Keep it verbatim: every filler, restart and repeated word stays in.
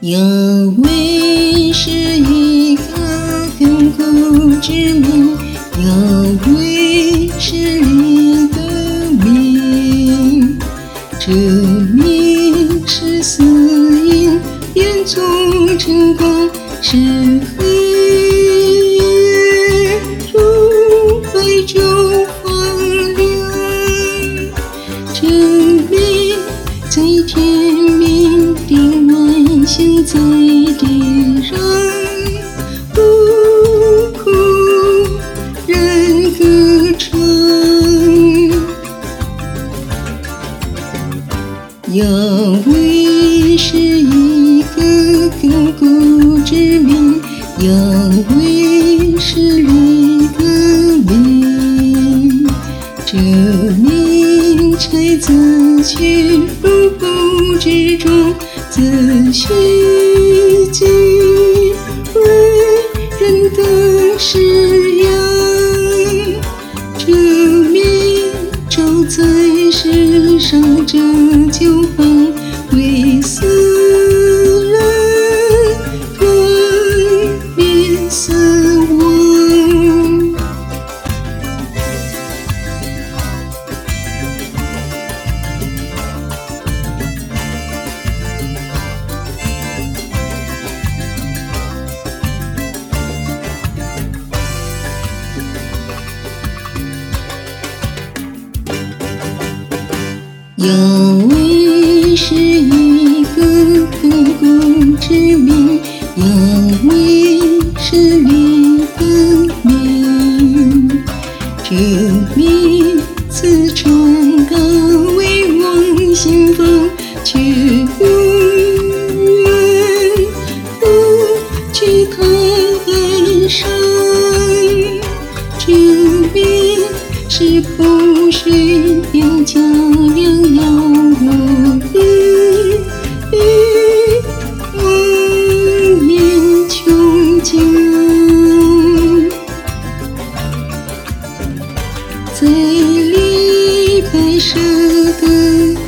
要为是一个亘古之名，要为是一个名，这名是死因变作晨光，是黑夜如白昼放亮，这名在天命定万象在地上，不哭人歌唱，要为是一个亘古之名，要为是一个名，这名才自去入骨之中，自虚己为人的释扬，这名照在世上这九方，为死人吞灭死亡。要为是一个亘古之名，要为是一个名，这名自崇高为王心风，却永远不去看上，这名是覆水边疆两遥无边，望眼琼浆，在离开舍的